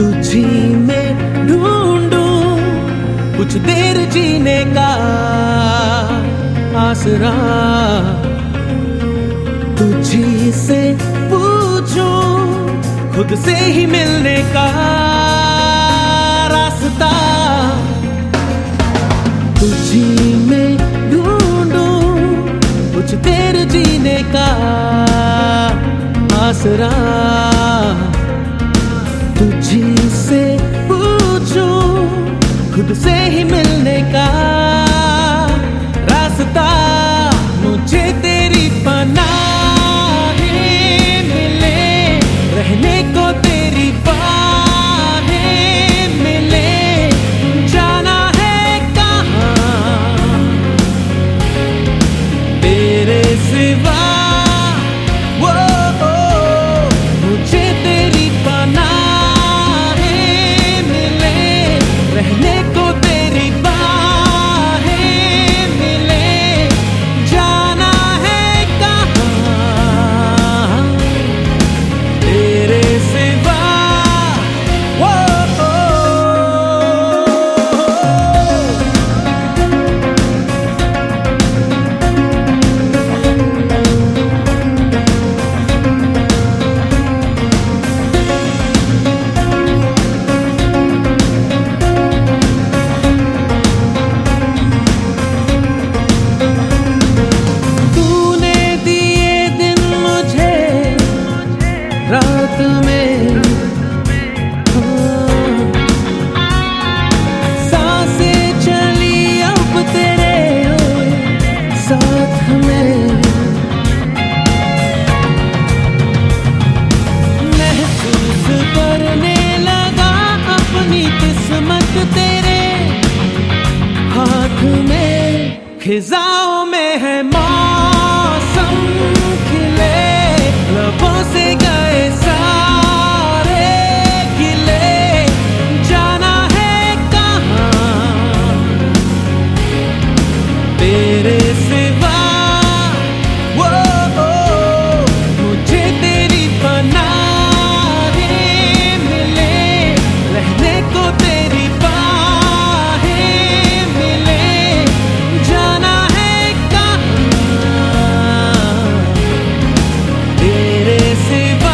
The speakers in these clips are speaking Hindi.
तुझी में ढूंढूं कुछ देर जीने का आसरा, तुझी से पूछूं खुद से ही मिलने का रास्ता। तुझी में ढूंढूं कुछ देर जीने का आसरा, तुझी से पूछूं खुद से ही मिलने का रास्ता। मुझे तेरी पनाहें मिले, रहने को तेरी बाहें मिले, जाना है कहाँ तेरे सिवा। मुझे तेरी पनाहें मिले, रहने को तेरी बाहें मिले, जाना है कहाँ तेरे सिवा। रात में सांसें चली अब तेरे साथ में, महसूस करने लगा अपनी किस्मत तेरे हाथ में। खिजाओं में है मौसम खिले, लबों से गए सारे गिले, जाना है कहाँ तेरे सिवा। मुझे तेरी पनाहें मिले, रहने को तेरी बाहें मिले, जाना है कहाँ तेरे सिवा।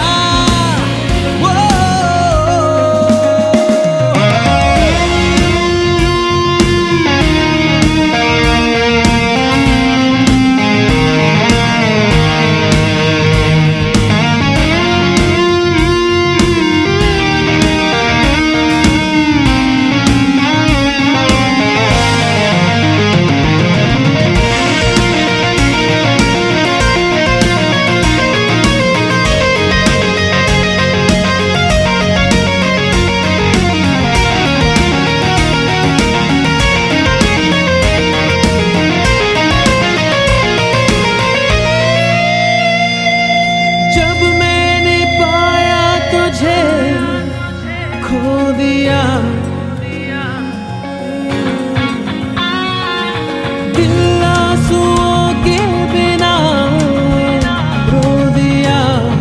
जब मैंने पाया तुझे खो दिया, दिल आंसुओं के बिना रो दिया।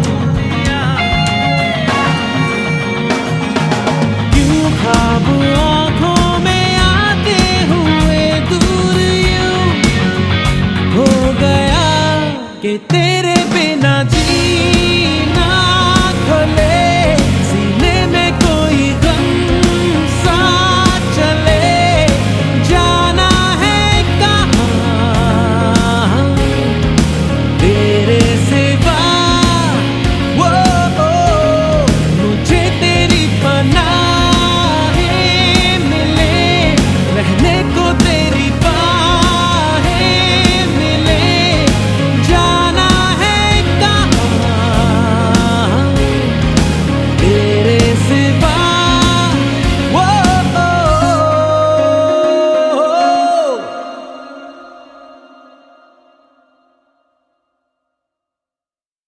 क्यों ख्वाब आँखों में आते हुए दूर यूं हो गया कि तेरे बिना